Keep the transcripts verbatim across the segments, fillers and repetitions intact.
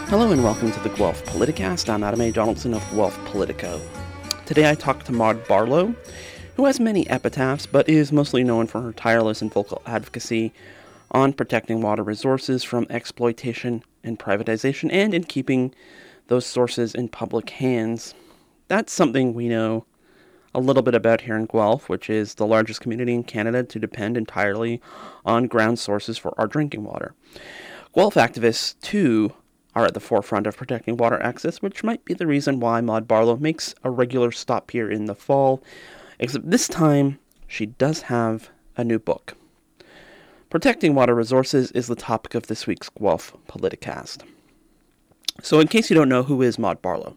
Hello and welcome to the Guelph Politicast. I'm Adam A. Donaldson of Guelph Politico. Today I talked to Maud Barlow, who has many epitaphs, but is mostly known for her tireless and vocal advocacy on protecting water resources from exploitation and privatization, and in keeping those sources in public hands. That's something we know a little bit about here in Guelph, which is the largest community in Canada to depend entirely on ground sources for our drinking water. Guelph activists, too, are at the forefront of protecting water access, which might be the reason why Maud Barlow makes a regular stop here in the fall, except this time she does have a new book. Protecting water resources is the topic of this week's Guelph Politicast. So in case you don't know, who is Maud Barlow?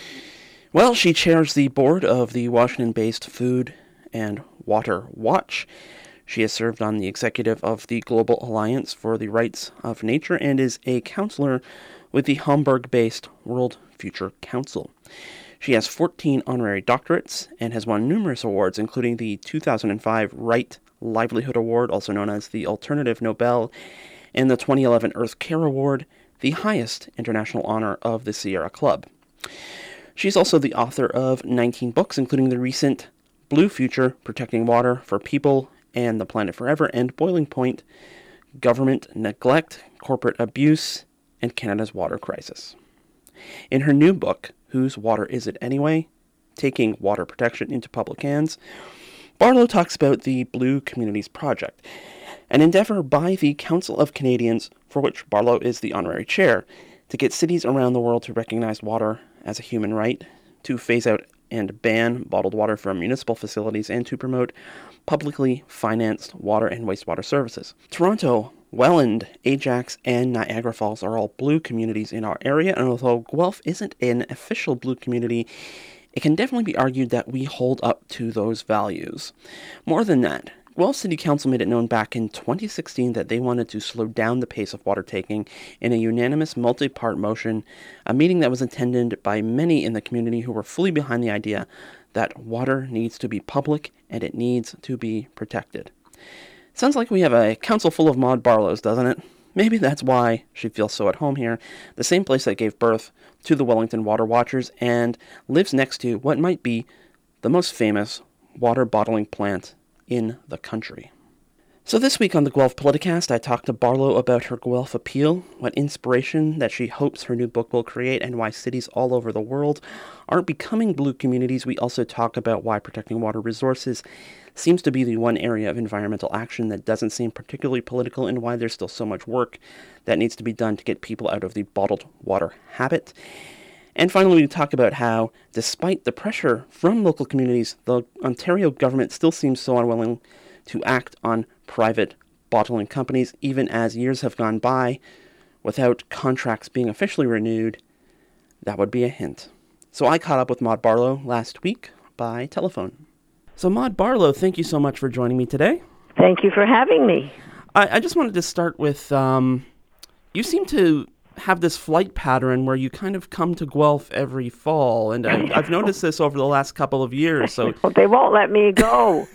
Well, she chairs the board of the Washington-based Food and Water Watch. She has served on the executive of the Global Alliance for the Rights of Nature and is a counselor with the Hamburg-based World Future Council. She has fourteen honorary doctorates and has won numerous awards, including the two thousand five Right Livelihood Award, also known as the Alternative Nobel, and the twenty eleven Earth Care Award, the highest international honor of the Sierra Club. She's also the author of nineteen books, including the recent Blue Future, Protecting Water for People and the Planet Forever, and Boiling Point, Government Neglect, Corporate Abuse, and Canada's Water Crisis. In her new book, Whose Water Is It Anyway? Taking Water Protection into Public Hands, Barlow talks about the Blue Communities Project, an endeavor by the Council of Canadians, for which Barlow is the honorary chair, to get cities around the world to recognize water as a human right, to phase out and ban bottled water from municipal facilities, and to promote publicly financed water and wastewater services. Toronto, Welland, Ajax, and Niagara Falls are all blue communities in our area, and although Guelph isn't an official blue community, it can definitely be argued that we hold up to those values. More than that, Guelph City Council made it known back in twenty sixteen that they wanted to slow down the pace of water taking in a unanimous multi-part motion, a meeting that was attended by many in the community who were fully behind the idea that water needs to be public and it needs to be protected. Sounds like we have a council full of Maud Barlows, doesn't it? Maybe that's why she feels so at home here, the same place that gave birth to the Wellington Water Watchers and lives next to what might be the most famous water bottling plant in the country. So this week on the Guelph Politicast, I talked to Barlow about her Guelph appeal, what inspiration that she hopes her new book will create, and why cities all over the world aren't becoming blue communities. We also talk about why protecting water resources seems to be the one area of environmental action that doesn't seem particularly political, and why there's still so much work that needs to be done to get people out of the bottled water habit. And finally, we talk about how, despite the pressure from local communities, the Ontario government still seems so unwilling to act on private bottling companies, even as years have gone by without contracts being officially renewed. That would be a hint. So I caught up with Maud Barlow last week by telephone. So Maud Barlow, thank you so much for joining me today. Thank you for having me. I, I just wanted to start with, um, you seem to have this flight pattern where you kind of come to Guelph every fall, and I, I've noticed this over the last couple of years. So well, they won't let me go.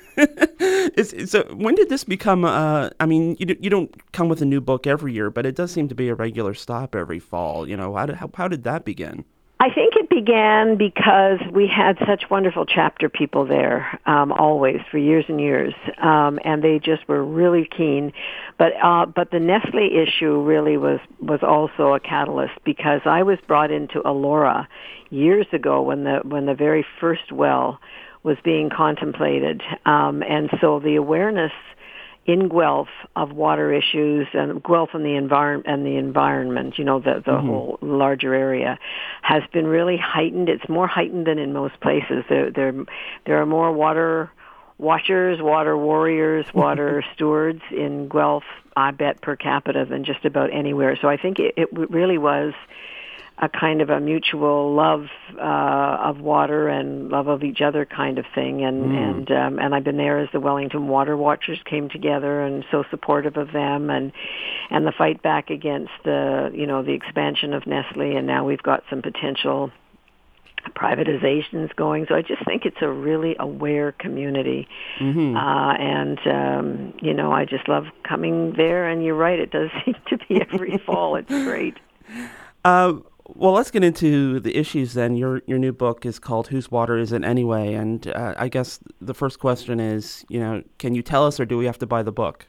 Is, so when did this become, uh, I mean, you, you don't come with a new book every year, but it does seem to be a regular stop every fall. You know, how did, how, how did that begin? I think it began because we had such wonderful chapter people there, um, always, for years and years, um, and they just were really keen. But uh, but the Nestle issue really was, was also a catalyst, because I was brought into Elora years ago when the when the very first well was being contemplated, um, and so the awareness in Guelph of water issues and Guelph and the environment and the environment, you know, the, the mm-hmm. whole larger area, has been really heightened. It's more heightened than in most places. There, there, there are more water watchers, water warriors, water stewards in Guelph, I bet, per capita than just about anywhere. So I think it, it really was a kind of a mutual love uh, of water and love of each other kind of thing, and mm. and um, and I've been there as the Wellington Water Watchers came together, and so supportive of them, and and the fight back against the you know the expansion of Nestle, and now we've got some potential privatizations going. So I just think it's a really aware community, mm-hmm. uh, and um, you know I just love coming there. And you're right, it does seem to be every fall. It's great. Uh, Well, let's get into the issues then. Your your new book is called Whose Water Is It Anyway? And uh, I guess the first question is, you know, can you tell us or do we have to buy the book?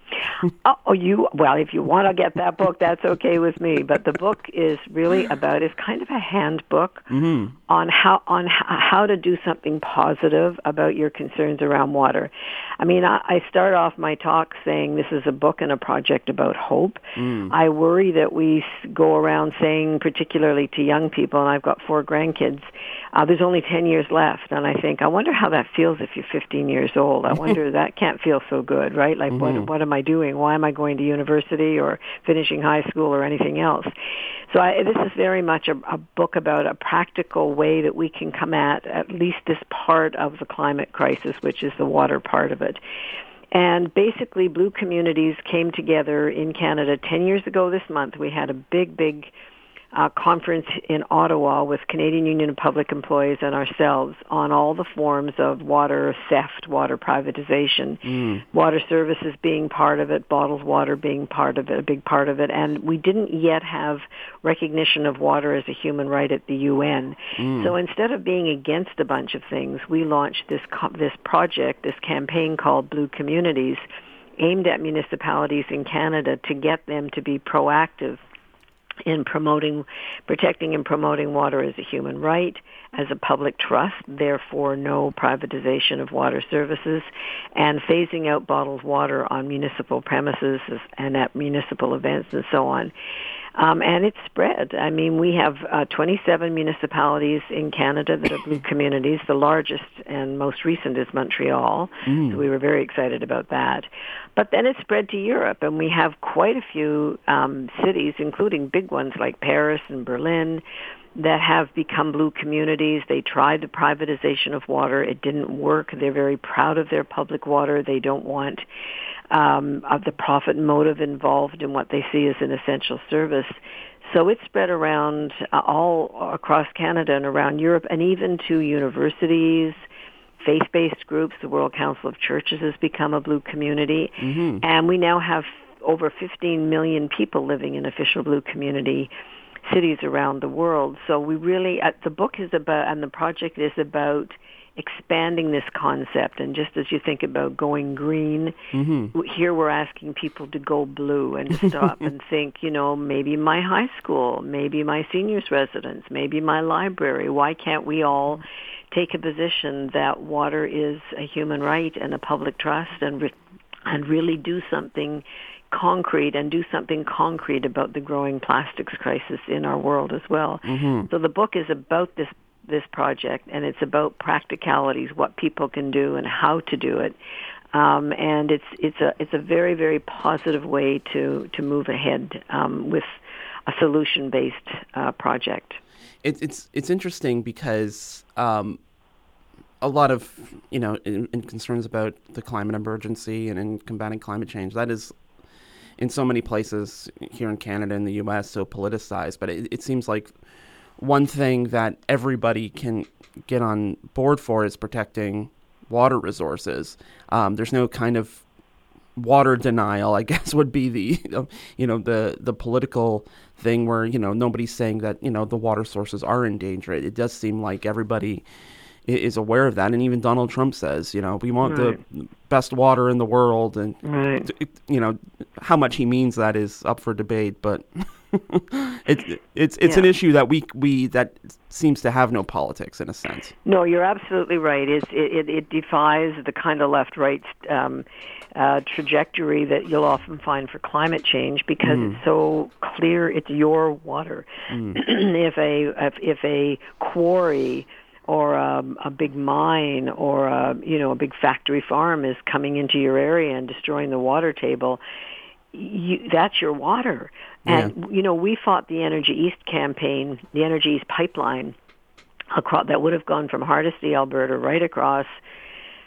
Oh, you well, if you want to get that book, that's okay with me. But the book is really about it's kind of a handbook mm-hmm. on how on how to do something positive about your concerns around water. I mean, I, I start off my talk saying this is a book and a project about hope. Mm. I worry that we go around saying, particularly to young people, and I've got four grandkids, uh, there's only ten years left, and I think I wonder how that feels if you're fifteen years old. I wonder that can't feel so good, right? Like, mm-hmm. what what am I doing? Why am I going to university or finishing high school or anything else? So I, this is very much a, a book about a practical way that we can come at at least this part of the climate crisis, which is the water part of it. And basically, Blue Communities came together in Canada ten years ago this month. We had a big, big Uh, conference in Ottawa with Canadian Union of Public Employees and ourselves on all the forms of water theft, water privatization, mm. water services being part of it, bottled water being part of it, a big part of it. And we didn't yet have recognition of water as a human right at the U N. Mm. So instead of being against a bunch of things, we launched this co- this project, this campaign called Blue Communities, aimed at municipalities in Canada to get them to be proactive in promoting, protecting and promoting water as a human right, as a public trust, therefore no privatization of water services, and phasing out bottled water on municipal premises and at municipal events and so on. Um, and it's spread. I mean, we have uh, twenty-seven municipalities in Canada that are Blue Communities. The largest and most recent is Montreal, mm. so we were very excited about that. But then it's spread to Europe, and we have quite a few um, cities, including big ones like Paris and Berlin, that have become Blue Communities. They tried the privatization of water. It didn't work. They're very proud of their public water. They don't want um, of the profit motive involved in what they see as an essential service. So it's spread around uh, all across Canada and around Europe, and even to universities, faith-based groups. The World Council of Churches has become a Blue Community. Mm-hmm. And we now have over fifteen million people living in official Blue Community cities around the world. So we really, uh, the book is about, and the project is about expanding this concept. And just as you think about going green, mm-hmm. here we're asking people to go blue and to stop and think, you know, maybe my high school, maybe my seniors residence, maybe my library. Why can't we all take a position that water is a human right and a public trust, and re- and really do something concrete and do something concrete about the growing plastics crisis in our world as well. Mm-hmm. So the book is about this this project, and it's about practicalities, what people can do and how to do it. Um, and it's it's a it's a very, very positive way to, to move ahead um, with a solution-based uh, project. It, it's it's interesting because um, a lot of, you know, in, in concerns about the climate emergency and in combating climate change, that is in so many places here in Canada and the U S so politicized. But it, it seems like one thing that everybody can get on board for is protecting water resources. Um, there's no kind of water denial, I guess, would be the, you know, the, the political thing where, you know, nobody's saying that, you know, the water sources are in danger. It does seem like everybody is aware of that. And even Donald Trump says, you know, we want right. the best water in the world. And, right. you know, how much he means that is up for debate. But it, it's it's yeah. an issue that we we that seems to have no politics in a sense. No, you're absolutely right. It's, it, it defies the kind of left-right um, uh, trajectory that you'll often find for climate change, because mm. it's so clear it's your water. Mm. if a if, if a quarry or a, a big mine or a, you know, a big factory farm is coming into your area and destroying the water table, you, that's your water. And, yeah. you know, we fought the Energy East campaign, the Energy East pipeline, across, that would have gone from Hardisty, Alberta, right across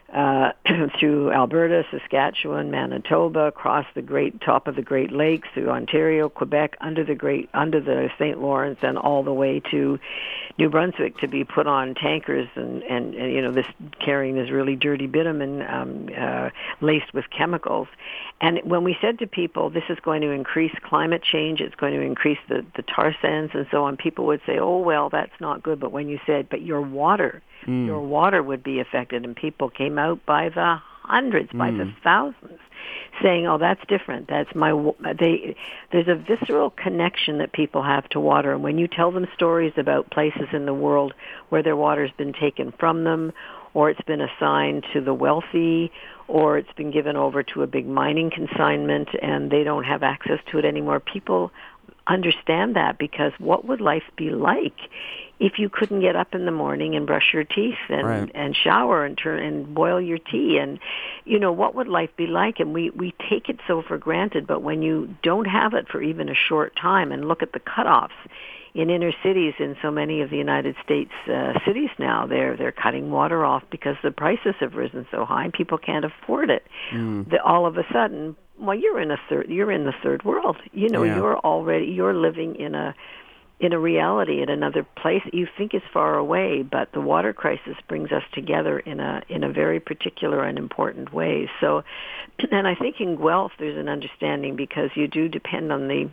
uh, through Alberta, Saskatchewan, Manitoba, across the great top of the Great Lakes, through Ontario, Quebec, under the great under the Saint Lawrence, and all the way to New Brunswick to be put on tankers and, and, and you know this carrying this really dirty bitumen um, uh, laced with chemicals. And when we said to people, this is going to increase climate change, it's going to increase the, the tar sands and so on, people would say, oh, well, that's not good. But when you said, but your water, mm. your water would be affected, and people came out by the hundreds, mm. by the thousands, saying, oh, that's different. That's my, they, there's a visceral connection that people have to water. And when you tell them stories about places in the world where their water's been taken from them, or it's been assigned to the wealthy, or it's been given over to a big mining consignment and they don't have access to it anymore, people understand that, because what would life be like if you couldn't get up in the morning and brush your teeth and, right. and shower and turn and boil your tea? And, you know, what would life be like? And we, we take it so for granted, but when you don't have it for even a short time, and look at the cutoffs in inner cities in so many of the United States uh, cities now, they're they're cutting water off because the prices have risen so high, and people can't afford it. Mm. The, all of a sudden, well, you're in a third, you're in the third world. You know, yeah. you're already you're living in a in a reality in another place you think is far away, but the water crisis brings us together in a in a very particular and important way. So, and I think in Guelph there's an understanding, because you do depend on the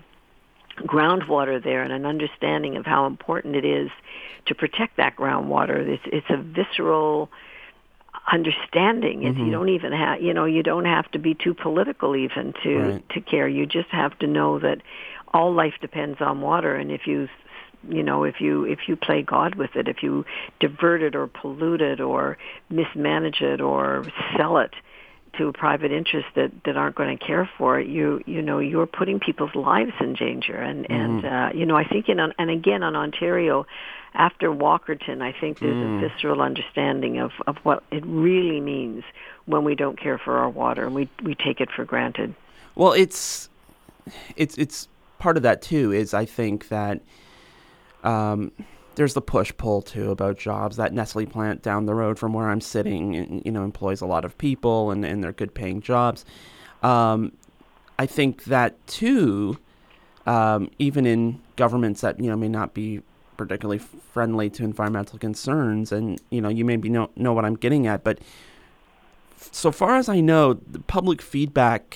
groundwater there, and an understanding of how important it is to protect that groundwater. It's, it's a visceral understanding. It's, mm-hmm. You don't even have, you know, you don't have to be too political even to right. to care. You just have to know that all life depends on water, and if you, you know, if you if you play God with it, if you divert it or pollute it or mismanage it or sell it to a private interest that, that aren't going to care for it, you you know you're putting people's lives in danger. And mm-hmm. and uh, you know I think in and again on Ontario, after Walkerton, I think there's mm. a visceral understanding of, of what it really means when we don't care for our water and we we take it for granted. Well, it's it's it's part of that too. Is I think that. Um, There's the push-pull, too, about jobs. That Nestle plant down the road from where I'm sitting, you know, employs a lot of people, and, and they're good-paying jobs. Um, I think that, too, um, even in governments that, you know, may not be particularly friendly to environmental concerns, and, you know, you maybe know, know what I'm getting at, but so far as I know, the public feedback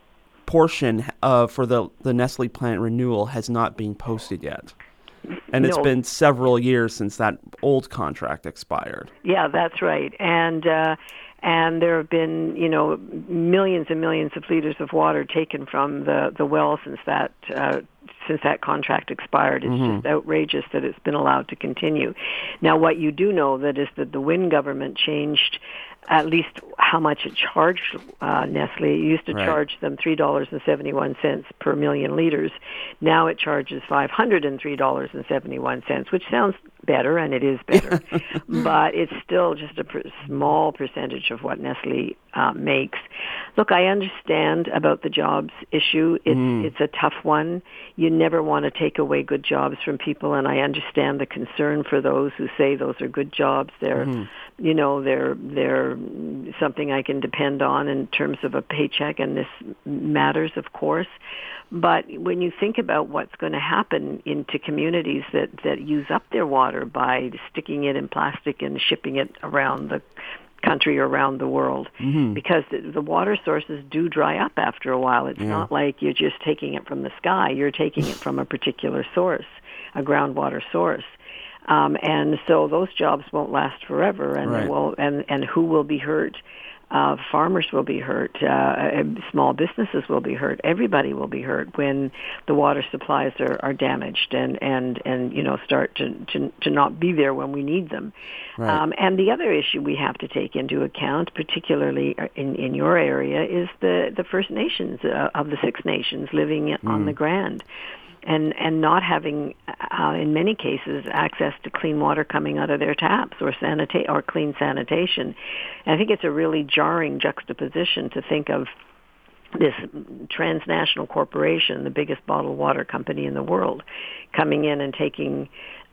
portion uh, for the, the Nestle plant renewal has not been posted yet. And it's no. been several years since that old contract expired. Yeah, that's right. And uh, and there have been, you know, millions and millions of liters of water taken from the, the well since that uh, since that contract expired. It's mm-hmm. just outrageous that it's been allowed to continue. Now, what you do know that is that the Wynne government changed at least how much it charged uh, Nestle. It used to right. charge them three dollars and seventy-one cents per million liters. Now it charges five hundred three dollars and seventy-one cents, which sounds better, and it is better. But it's still just a per- small percentage of what Nestle uh, makes. Look, I understand about the jobs issue. It's, mm. it's a tough one. You never want to take away good jobs from people, and I understand the concern for those who say those are good jobs. They're, mm. you know, they're they're something I can depend on in terms of a paycheck, and this matters, of course. But when you think about what's going to happen into communities that, that use up their water by sticking it in plastic and shipping it around the country or around the world, mm-hmm. because the, the water sources do dry up after a while. It's yeah. not like you're just taking it from the sky. You're taking it from a particular source, a groundwater source. Um, and so those jobs won't last forever, and right. will, and, and who will be hurt? Uh, farmers will be hurt. Uh, small businesses will be hurt. Everybody will be hurt when the water supplies are, are damaged and, and, and you know start to, to to not be there when we need them. Right. Um, and the other issue we have to take into account, particularly in, in your area, is the, the First Nations uh, of the Six Nations living mm. on the Grand. And and not having, uh, in many cases, access to clean water coming out of their taps or sanita- or clean sanitation. And I think it's a really jarring juxtaposition to think of this transnational corporation, the biggest bottled water company in the world, coming in and taking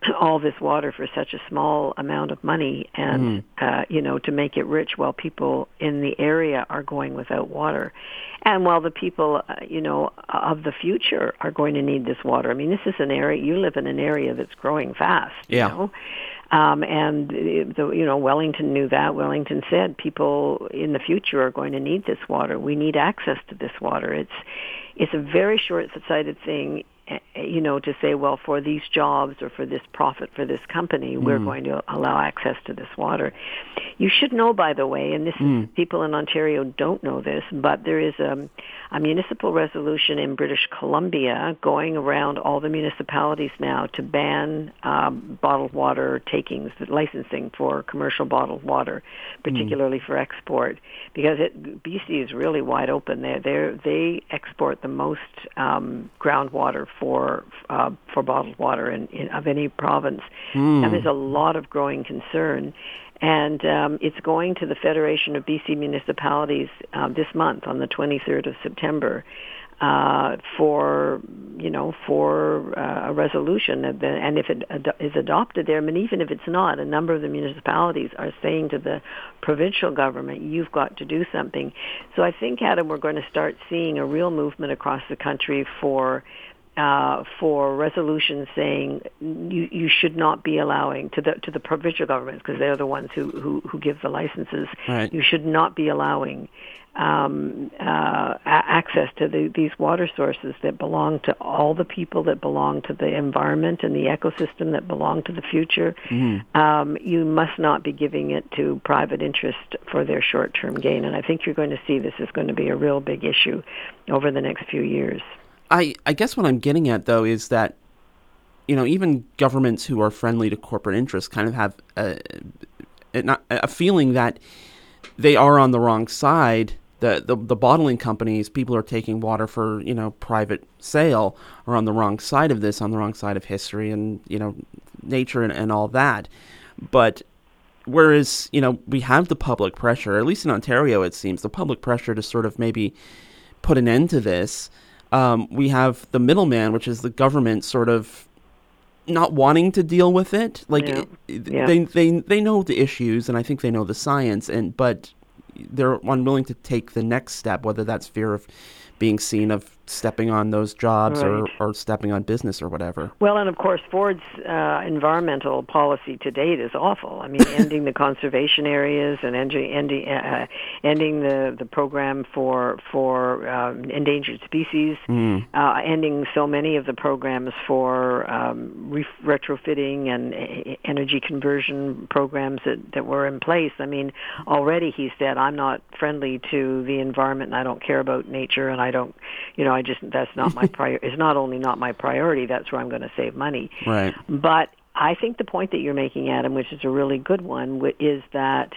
all this water for such a small amount of money and, mm. uh, you know, to make it rich while people in the area are going without water. And while the people, uh, you know, of the future are going to need this water. I mean, this is an area, you live in an area that's growing fast, yeah. you know. Um, and, the, you know, Wellington knew that. Wellington said people in the future are going to need this water. We need access to this water. It's, it's a very short-sighted thing, you know, to say, well, for these jobs or for this profit for this company, mm. we're going to allow access to this water. You should know, by the way, and this mm. is, people in Ontario don't know this, but there is a, a municipal resolution in British Columbia going around all the municipalities now to ban um, bottled water takings, licensing for commercial bottled water, particularly mm. for export, because it, B C is really wide open. They they they export the most um, groundwater for uh, for bottled water in, in, of any province, mm. and there's a lot of growing concern. And um, it's going to the Federation of B C Municipalities uh, this month on the twenty-third of September uh, for, you know, for uh, a resolution. That the, and if it ad- is adopted there, I mean, even if it's not, a number of the municipalities are saying to the provincial government, you've got to do something. So I think, Adam, we're going to start seeing a real movement across the country for Uh, for resolutions saying you, you should not be allowing to the to the provincial governments, because they're the ones who, who, who give the licenses. Right. You should not be allowing um, uh, a- access to the, these water sources that belong to all the people, that belong to the environment and the ecosystem, that belong to the future. Mm. Um, you must not be giving it to private interest for their short-term gain. And I think you're going to see this is going to be a real big issue over the next few years. I, I guess what I'm getting at, though, is that, you know, even governments who are friendly to corporate interests kind of have a, a, a feeling that they are on the wrong side. The, the the bottling companies, people are taking water for, you know, private sale, are on the wrong side of this, on the wrong side of history and, you know, nature and, and all that. But whereas, you know, we have the public pressure, at least in Ontario, it seems, the public pressure to sort of maybe put an end to this. Um, we have the middleman, which is the government, sort of not wanting to deal with it. Like yeah. It, Yeah. they they they know the issues, and I think they know the science, and but they're unwilling to take the next step, whether that's fear of being seen of stepping on those jobs right. or, or stepping on business or whatever. Well, and of course, Ford's uh, environmental policy to date is awful. I mean, ending the conservation areas and ending ending, uh, ending the, the program for for um, endangered species, mm. uh, ending so many of the programs for um, re- retrofitting and uh, energy conversion programs that, that were in place. I mean, already he said, I'm not friendly to the environment and I don't care about nature and I don't, you know, I just, that's not my prior, it's not only not my priority, that's where I'm going to save money. Right. But I think the point that you're making, Adam, which is a really good one, is that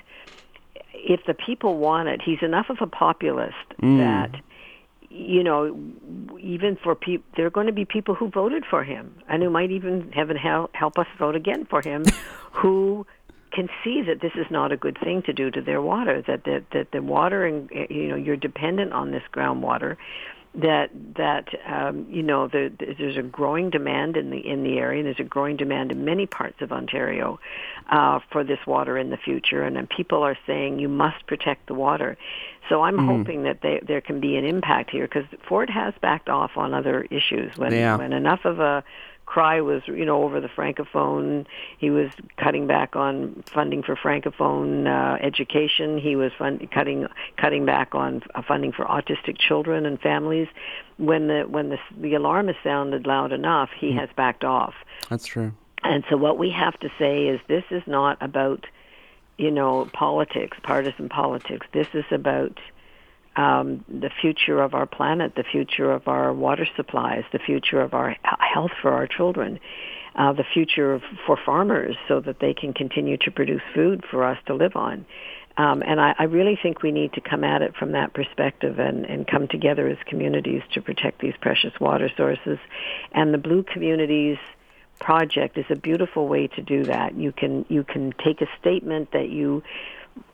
if the people want it, he's enough of a populist mm. that, you know, even for people, there are going to be people who voted for him and who might even heaven help, help us vote again for him, who can see that this is not a good thing to do to their water, that that, that the water, and you know, you're dependent on this groundwater, that that um, you know the, there's a growing demand in the in the area. There's a growing demand in many parts of Ontario uh, for this water in the future, and then people are saying you must protect the water. So I'm mm. hoping that they, there can be an impact here, because Ford has backed off on other issues when yeah. when enough of a cry was, you know, over the Francophone. He was cutting back on funding for Francophone uh, education. He was fund- cutting cutting back on uh, funding for autistic children and families. When the when the, the alarm has sounded loud enough, he mm. has backed off. That's true. And so what we have to say is this is not about, you know, politics, partisan politics. This is about Um, the future of our planet, the future of our water supplies, the future of our health for our children, uh, the future of, for farmers so that they can continue to produce food for us to live on. Um, and I, I really think we need to come at it from that perspective and, and come together as communities to protect these precious water sources. And the Blue Communities Project is a beautiful way to do that. You can you can take a statement that you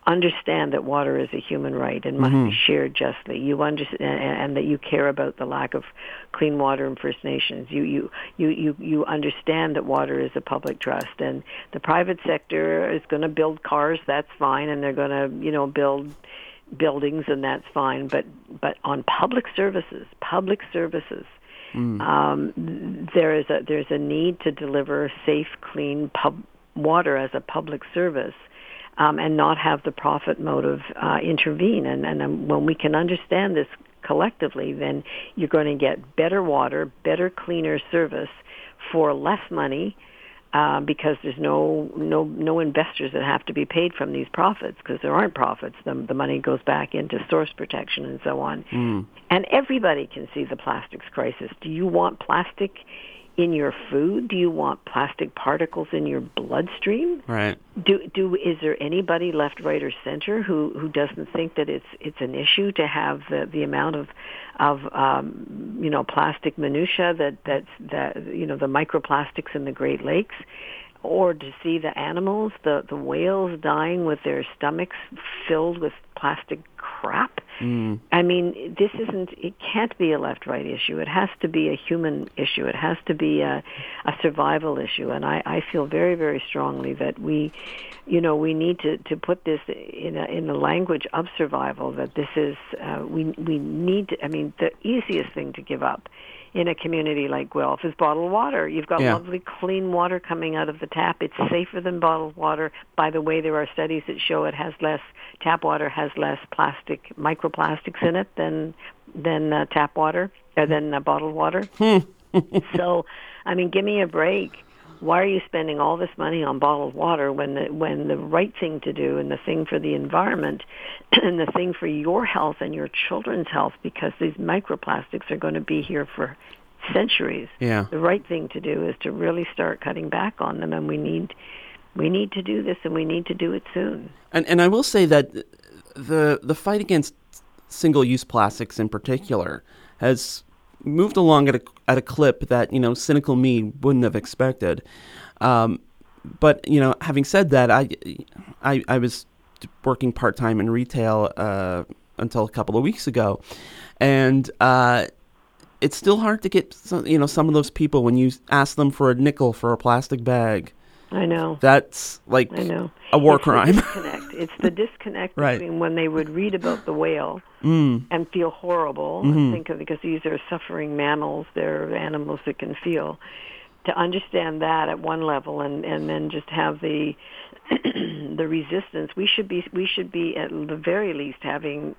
understand that water is a human right and must mm-hmm. be shared justly. You understand, and that you care about the lack of clean water in First Nations. You you you you you understand that water is a public trust, and the private sector is going to build cars. That's fine, and they're going to you know build buildings, and that's fine. But but on public services, public services. Mm. Um, there is a there's a need to deliver safe, clean pub water as a public service, um, and not have the profit motive uh, intervene. And, and um, when we can understand this collectively, then you're going to get better water, better, cleaner service for less money. Uh, because there's no no no investors that have to be paid from these profits, because there aren't profits. The, the money goes back into source protection and so on. Mm. And everybody can see the plastics crisis. Do you want plastic in your food? Do you want plastic particles in your bloodstream? Right. Do do is there anybody left, right, or center who, who doesn't think that it's it's an issue to have the, the amount of of um, you know plastic minutia that that's that you know the microplastics in the Great Lakes, or to see the animals, the the whales dying with their stomachs filled with plastic crap? Mm. I mean, this isn't, it can't be a left-right issue. It has to be a human issue. It has to be a, a survival issue. And I, I feel very, very strongly that we, you know, we need to, to put this in a, in the language of survival, that this is, uh, we, we need to, I mean, the easiest thing to give up in a community like Guelph is bottled water. You've got yeah. lovely, clean water coming out of the tap. It's safer than bottled water. By the way, there are studies that show it has less, tap water has less plastic, microplastics in it than than uh, tap water, or than uh, bottled water. So, I mean, give me a break. Why are you spending all this money on bottled water when the, when the right thing to do, and the thing for the environment and the thing for your health and your children's health, because these microplastics are going to be here for centuries. Yeah. The right thing to do is to really start cutting back on them, and we need we need to do this, and we need to do it soon. And and I will say that the the fight against single-use plastics in particular has moved along at a at a clip that, you know, cynical me wouldn't have expected. Um, but, you know, having said that, I, I, I was working part-time in retail uh, until a couple of weeks ago. And uh, it's still hard to get, some, you know, some of those people when you ask them for a nickel for a plastic bag. I know. That's like I know. a war it's crime. The disconnect. It's the disconnect right. between when they would read about the whale mm. and feel horrible, mm-hmm. and think of, because these are suffering mammals, they're animals that can feel, to understand that at one level, and, and then just have the the resistance. We should be we should be at the very least having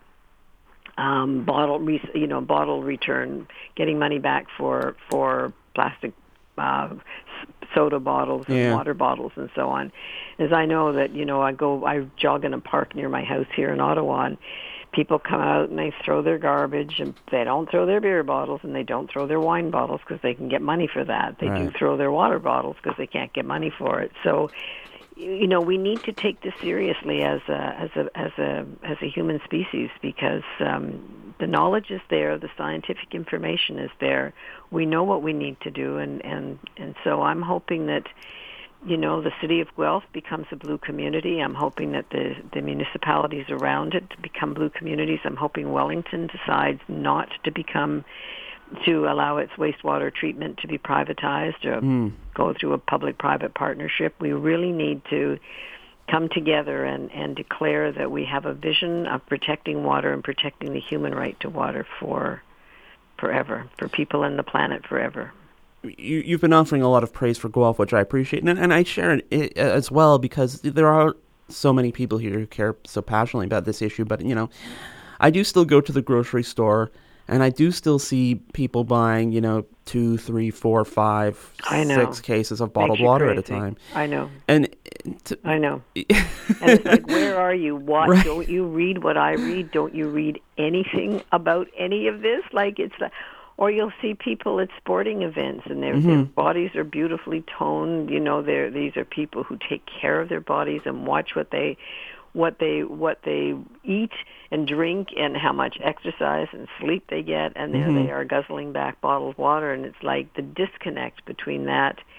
um, bottle you know bottle return, getting money back for for plastic. Uh, soda bottles and yeah. water bottles and so on. As I know that, you know, I go, I jog in a park near my house here in Ottawa, and people come out and they throw their garbage, and they don't throw their beer bottles, and they don't throw their wine bottles because they can get money for that. They right. do throw their water bottles because they can't get money for it. So, you know, we need to take this seriously as a as a as a as a human species, because um, the knowledge is there, the scientific information is there. We know what we need to do, and and and so I'm hoping that, you know, the city of Guelph becomes a blue community. I'm hoping that the the municipalities around it become blue communities. I'm hoping Wellington decides not to become. to allow its wastewater treatment to be privatized or mm. go through a public-private partnership. We really need to come together and, and declare that we have a vision of protecting water and protecting the human right to water for forever, for people and the planet forever. You, you've been offering a lot of praise for Guelph, which I appreciate, and, and I share it as well, because there are so many people here who care so passionately about this issue. But, you know, I do still go to the grocery store, and I do still see people buying, you know, two, three, four, five, I know. six cases of bottled water crazy. at a time. I know. And to, I know. And it's like, where are you? What? Right. Don't you read what I read? Don't you read anything about any of this? Like, it's the, or you'll see people at sporting events, and their, mm-hmm. their bodies are beautifully toned. You know, they're these are people who take care of their bodies and watch what they. what they what they eat and drink and how much exercise and sleep they get, and there mm-hmm. they are guzzling back bottled water. And it's like the disconnect between that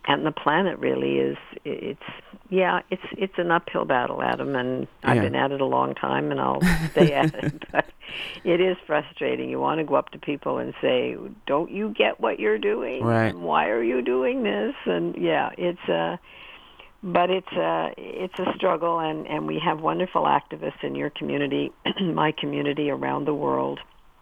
and the planet really is, it's, yeah, it's it's an uphill battle, Adam, and I've Yeah. been at it a long time, and I'll stay at it. But it is frustrating. You want to go up to people and say, don't you get what you're doing? Right. Why are you doing this? And, yeah, it's a... But it's a, it's a struggle, and, and we have wonderful activists in your community, my community around the world.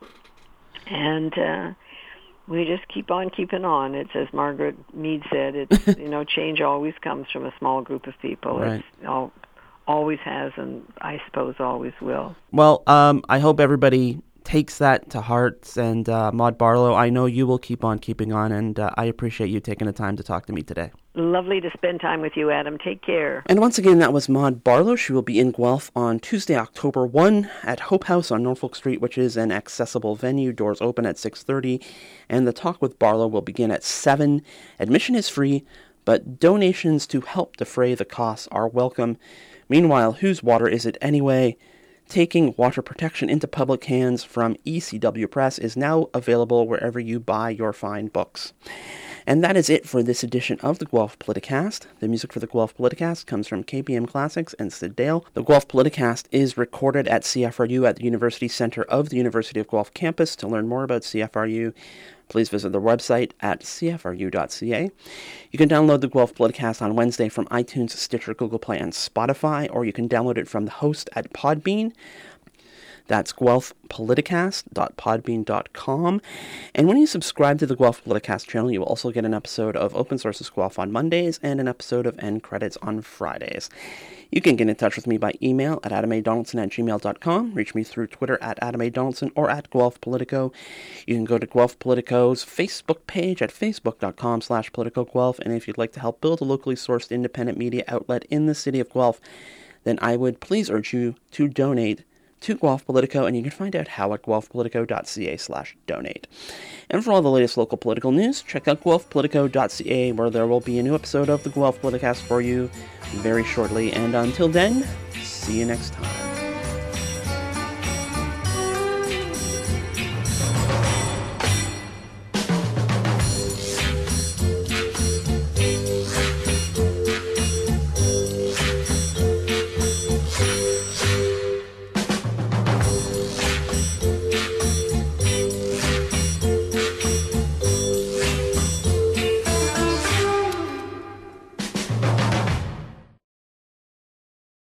And uh, we just keep on keeping on. It's as Margaret Mead said, it's, you know, change always comes from a small group of people. Right. It's al- always has, and I suppose always will. Well, um, I hope everybody takes that to heart. And uh, Maude Barlow, I know you will keep on keeping on, and uh, I appreciate you taking the time to talk to me today. Lovely to spend time with you, Adam. Take care. And once again, that was Maude Barlow. She will be in Guelph on Tuesday, October first at Hope House on Norfolk Street, which is an accessible venue. Doors open at six thirty, and the Talk with Barlow will begin at seven. Admission is free, but donations to help defray the costs are welcome. Meanwhile, whose water is it anyway? Taking Water Protection into Public Hands from E C W Press is now available wherever you buy your fine books. And that is it for this edition of the Guelph Politicast. The music for the Guelph Politicast comes from K B M Classics and Sid Dale. The Guelph Politicast is recorded at C F R U at the University Center of the University of Guelph campus. To learn more about C F R U, please visit their website at c f r u dot c a. You can download the Guelph Politicast on Wednesday from iTunes, Stitcher, Google Play, and Spotify, or you can download it from the host at Podbean. That's guelph politicast dot podbean dot com. And when you subscribe to the Guelph Politicast channel, you will also get an episode of Open Sources Guelph on Mondays and an episode of End Credits on Fridays. You can get in touch with me by email at adam a donaldson at gmail dot com, reach me through Twitter at adam a donaldson or at Guelph Politico. You can go to Guelph Politico's Facebook page at facebook dot com slash politico guelph, and if you'd like to help build a locally sourced independent media outlet in the city of Guelph, then I would please urge you to donate to Guelph Politico, and you can find out how at guelph politico dot c a slash donate. And for all the latest local political news, check out guelph politico dot c a, where there will be a new episode of the Guelph Politicast for you very shortly. And until then, see you next time.